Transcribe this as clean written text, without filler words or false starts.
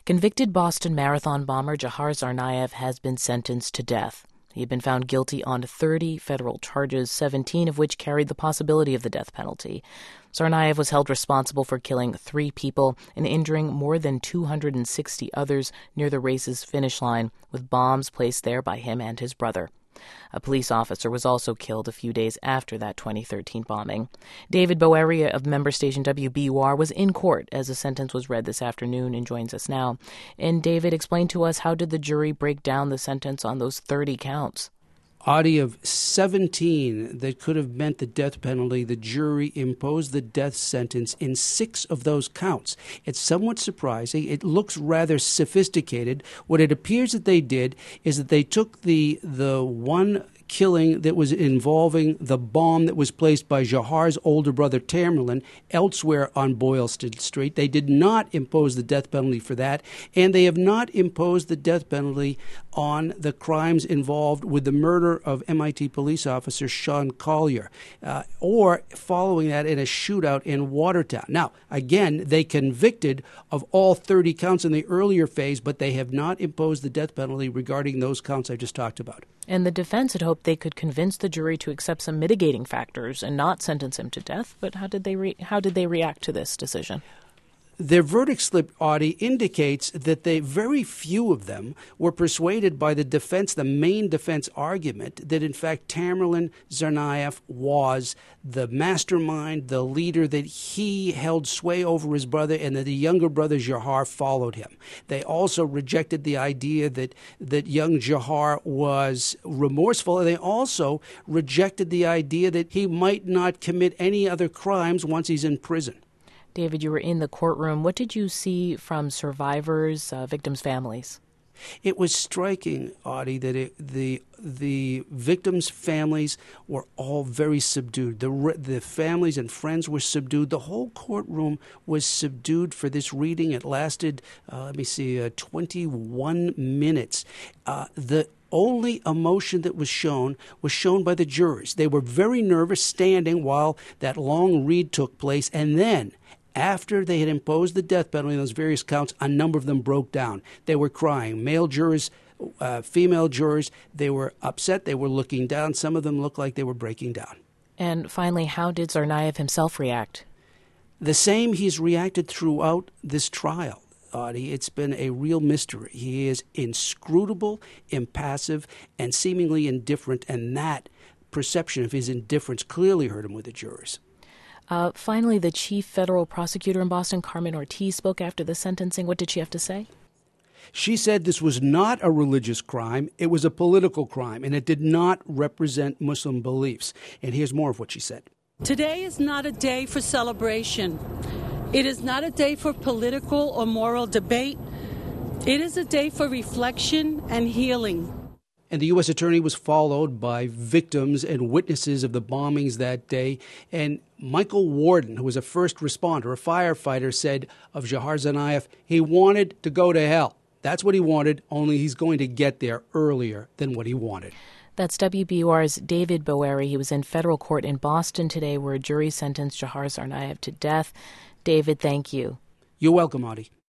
Convicted Boston Marathon bomber Dzhokhar Tsarnaev has been sentenced to death. He had been found guilty on 30 federal charges, 17 of which carried the possibility of the death penalty. Tsarnaev was held responsible for killing 3 people and injuring more than 260 others near the race's finish line, with bombs placed there by him and his brother. A police officer was also killed a few days after that 2013 bombing. David Bowery of member station WBUR was in court as the sentence was read this afternoon and joins us now. And David, explain to us, how did the jury break down the sentence on those 30 counts? Audie, of 17 that could have meant the death penalty, the jury imposed the death sentence in 6 of those counts. It's somewhat surprising. It looks rather sophisticated. What it appears that they did is that they took the one killing that was involving the bomb that was placed by Dzhokhar's older brother Tamerlan elsewhere on Boylston Street. They did not impose the death penalty for that, and they have not imposed the death penalty on the crimes involved with the murder of MIT police officer Sean Collier, or following that in a shootout in Watertown. Now, again, they convicted of all 30 counts in the earlier phase, but they have not imposed the death penalty regarding those counts I just talked about. And the defense had hoped they could convince the jury to accept some mitigating factors and not sentence him to death. But how did they react to this decision? Their verdict slip, Audie, indicates that very few of them were persuaded by the main defense argument that, in fact, Tamerlan Tsarnaev was the mastermind, the leader, that he held sway over his brother, and that the younger brother Dzhokhar followed him. They also rejected the idea that young Dzhokhar was remorseful, and they also rejected the idea that he might not commit any other crimes once he's in prison. David, you were in the courtroom. What did you see from survivors, victims' families? It was striking, Audie, that the victims' families were all very subdued. The families and friends were subdued. The whole courtroom was subdued for this reading. It lasted, 21 minutes. The only emotion that was shown by the jurors. They were very nervous standing while that long read took place, and then after they had imposed the death penalty on those various counts, a number of them broke down. They were crying. Male jurors, female jurors, they were upset. They were looking down. Some of them looked like they were breaking down. And finally, how did Tsarnaev himself react? The same he's reacted throughout this trial, Audie. It's been a real mystery. He is inscrutable, impassive, and seemingly indifferent, and that perception of his indifference clearly hurt him with the jurors. Finally, the chief federal prosecutor in Boston, Carmen Ortiz, spoke after the sentencing. What did she have to say? She said this was not a religious crime. It was a political crime, and it did not represent Muslim beliefs. And here's more of what she said. Today is not a day for celebration. It is not a day for political or moral debate. It is a day for reflection and healing. And the U.S. attorney was followed by victims and witnesses of the bombings that day. And Michael Warden, who was a first responder, a firefighter, said of Dzhokhar Tsarnaev, he wanted to go to hell. That's what he wanted, only he's going to get there earlier than what he wanted. That's WBUR's David Bowery. He was in federal court in Boston today where a jury sentenced Dzhokhar Tsarnaev to death. David, thank you. You're welcome, Audie.